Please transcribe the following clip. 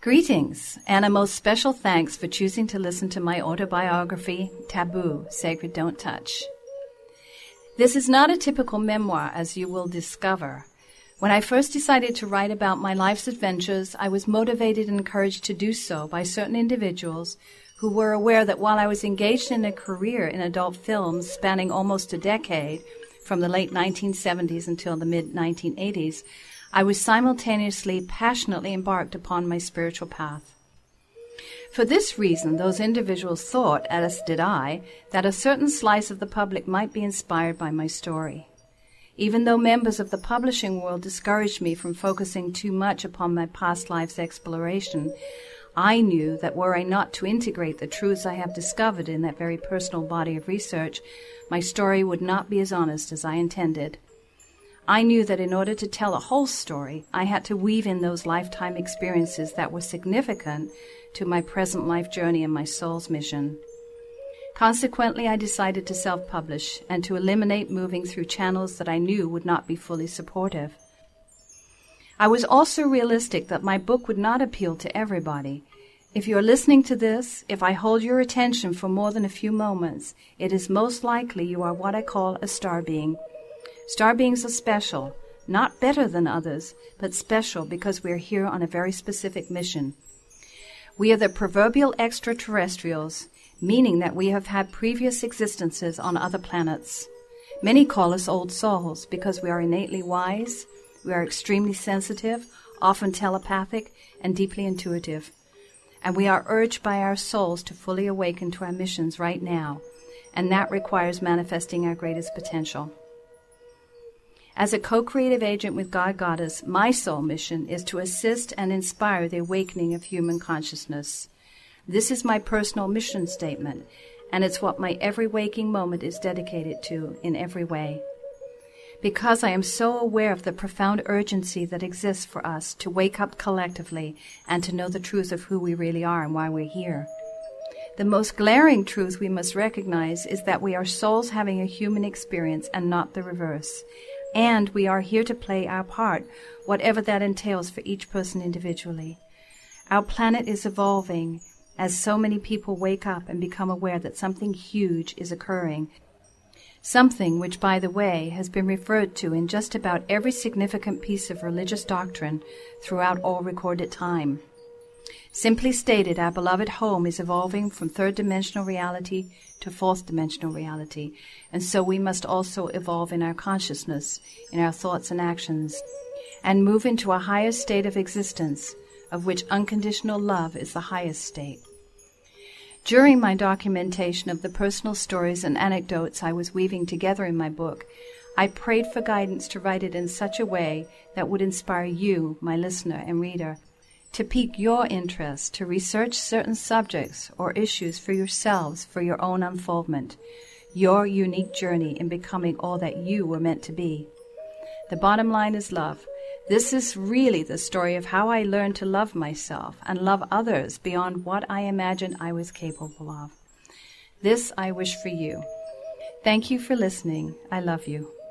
Greetings, and a most special thanks for choosing to listen to my autobiography, Taboo, Sacred Don't Touch. This is not a typical memoir, as you will discover. When I first decided to write about my life's adventures, I was motivated and encouraged to do so by certain individuals who were aware that while I was engaged in a career in adult films spanning almost a decade, from the late 1970s until the mid-1980s, I was simultaneously passionately embarked upon my spiritual path. For this reason, those individuals thought, as did I, that a certain slice of the public might be inspired by my story. Even though members of the publishing world discouraged me from focusing too much upon my past life's exploration, I knew that were I not to integrate the truths I have discovered in that very personal body of research, my story would not be as honest as I intended. I knew that in order to tell a whole story, I had to weave in those lifetime experiences that were significant to my present life journey and my soul's mission. Consequently, I decided to self-publish and to eliminate moving through channels that I knew would not be fully supportive. I was also realistic that my book would not appeal to everybody. If you are listening to this, if I hold your attention for more than a few moments, it is most likely you are what I call a star being. Star beings are special, not better than others, but special because we are here on a very specific mission. We are the proverbial extraterrestrials, meaning that we have had previous existences on other planets. Many call us old souls because we are innately wise, we are extremely sensitive, often telepathic, and deeply intuitive. And we are urged by our souls to fully awaken to our missions right now, and that requires manifesting our greatest potential. As a co-creative agent with God Goddess, my soul mission is to assist and inspire the awakening of human consciousness. This is my personal mission statement, and it's what my every waking moment is dedicated to in every way. Because I am so aware of the profound urgency that exists for us to wake up collectively and to know the truth of who we really are and why we're here. The most glaring truth we must recognize is that we are souls having a human experience and not the reverse. And we are here to play our part, whatever that entails for each person individually. Our planet is evolving as so many people wake up and become aware that something huge is occurring. Something which, by the way, has been referred to in just about every significant piece of religious doctrine throughout all recorded time. Simply stated, our beloved home is evolving from third-dimensional reality to fourth-dimensional reality, and so we must also evolve in our consciousness, in our thoughts and actions, and move into a higher state of existence, of which unconditional love is the highest state. During my documentation of the personal stories and anecdotes I was weaving together in my book, I prayed for guidance to write it in such a way that would inspire you, my listener and reader, to pique your interest to research certain subjects or issues for yourselves for your own unfoldment, your unique journey in becoming all that you were meant to be. The bottom line is love. This is really the story of how I learned to love myself and love others beyond what I imagined I was capable of. This I wish for you. Thank you for listening. I love you.